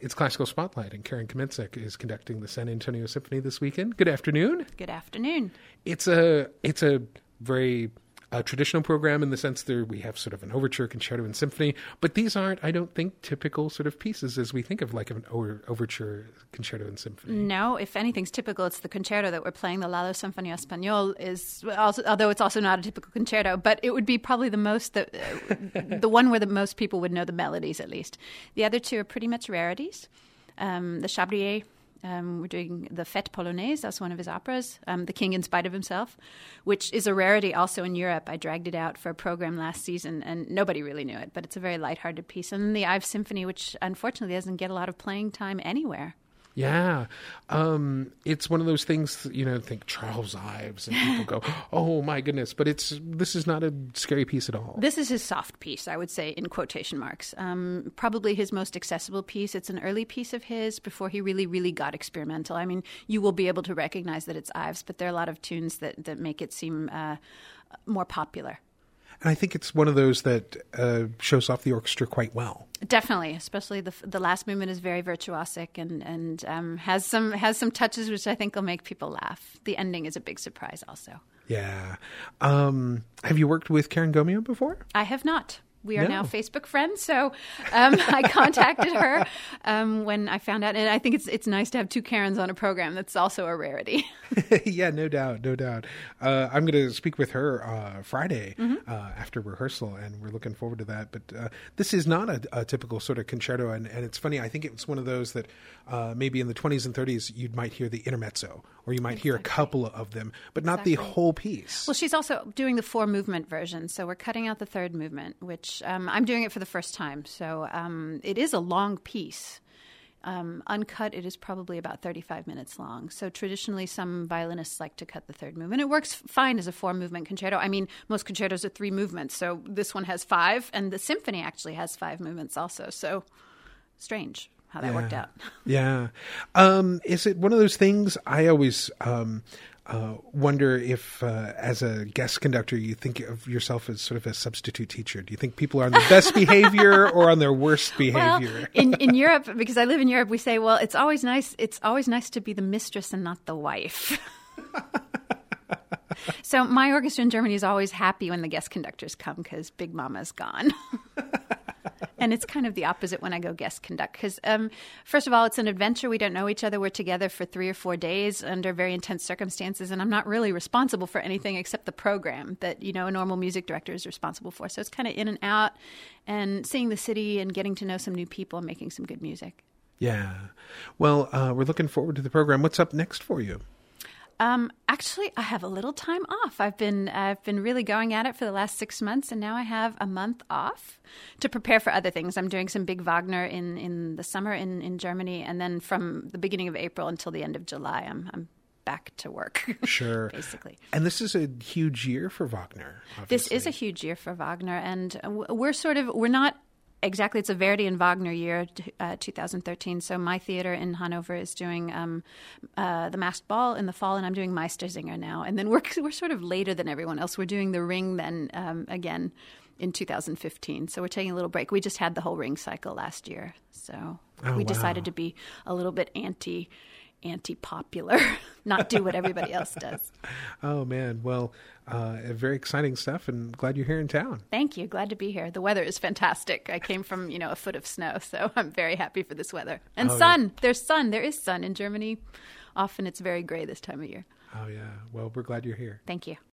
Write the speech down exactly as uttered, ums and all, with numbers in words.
It's Classical Spotlight, and Karen Kmiecik is conducting the San Antonio Symphony this weekend. Good afternoon. Good afternoon. It's a it's a very uh, traditional program in the sense that we have sort of an overture, concerto, and symphony, but these aren't, I don't think, typical sort of pieces as we think of like an over, overture, concerto, and symphony. No, if anything's typical, it's the concerto that we're playing. The Lalo Sinfonia Español is, also, although it's also not a typical concerto, but it would be probably the most, the, the one where the most people would know the melodies at least. The other two are pretty much rarities. Um, the Chabrier, um, we're doing the Fête Polonaise, that's one of his operas, um, The King in Spite of Himself, which is a rarity also in Europe. I dragged it out for a program last season, and nobody really knew it, but it's a very lighthearted piece. And then the Ives Symphony, which unfortunately doesn't get a lot of playing time anywhere. Yeah. Um, it's one of those things, you know, think Charles Ives, and people go, oh my goodness, but it's this is not a scary piece at all. This is his soft piece, I would say, in quotation marks. Um, probably his most accessible piece. It's an early piece of his before he really, really got experimental. I mean, you will be able to recognize that it's Ives, but there are a lot of tunes that, that make it seem uh, more popular. And I think it's one of those that uh, shows off the orchestra quite well. Definitely, especially the the last movement is very virtuosic and and um, has some has some touches which I think will make people laugh. The ending is a big surprise, also. Yeah. Um, have you worked with Karen Gomeo before? I have not. We are No. now Facebook friends, so um, I contacted her um, when I found out, and I think it's it's nice to have two Karens on a program. That's also a rarity. Yeah, no doubt, no doubt. Uh, I'm going to speak with her uh, Friday Mm-hmm. uh, after rehearsal, and we're looking forward to that. But uh, this is not a, a typical sort of concerto, and, and it's funny. I think it's one of those that uh, maybe in the twenties and thirties you might hear the intermezzo, or you might hear a couple of them, but not the Exactly. whole piece. Well, she's also doing the four movement version, so we're cutting out the third movement, which um, I'm doing it for the first time. So um, it is a long piece. Um, uncut, it is probably about thirty-five minutes long. So traditionally, some violinists like to cut the third movement. It works fine as a four-movement concerto. I mean, most concertos are three movements, so this one has five, and the symphony actually has five movements also. So strange how that yeah. worked out. Yeah. Um, is it one of those things I always um, uh, wonder if, uh, as a guest conductor, you think of yourself as sort of a substitute teacher? Do you think people are on their best behavior or on their worst behavior? Well, in, in Europe, because I live in Europe, we say, well, it's always nice. It's always nice to be the mistress and not the wife. So my orchestra in Germany is always happy when the guest conductors come because Big Mama's gone. And it's kind of the opposite when I go guest conduct because, um, first of all, it's an adventure. We don't know each other. We're together for three or four days under very intense circumstances, and I'm not really responsible for anything except the program that, you know, a normal music director is responsible for. So it's kind of in and out and seeing the city and getting to know some new people and making some good music. Yeah. Well, uh, we're looking forward to the program. What's up next for you? Um, actually, I have a little time off. I've been I've been really going at it for the last six months, and now I have a month off to prepare for other things. I'm doing some big Wagner in, in the summer in, in Germany, and then from the beginning of April until the end of July, I'm I'm back to work. Sure. Basically. And this is a huge year for Wagner, obviously. This is a huge year for Wagner, and we're sort of we're not. Exactly. It's a Verdi and Wagner year, uh, two thousand thirteen. So my theater in Hanover is doing um, uh, The Masked Ball in the fall, and I'm doing Meistersinger now. And then we're we're sort of later than everyone else. We're doing The Ring then um, again in two thousand fifteen. So we're taking a little break. We just had the whole Ring cycle last year. So Oh, we wow. decided to be a little bit anti anti-popular, not do what everybody else does. Oh, man. Well, uh, very exciting stuff, and glad you're here in town. Thank you. Glad to be here. The weather is fantastic. I came from, you know, a foot of snow, so I'm very happy for this weather. And Oh, sun. There's sun. There is sun in Germany. Often it's very gray this time of year. Oh, yeah. Well, we're glad you're here. Thank you.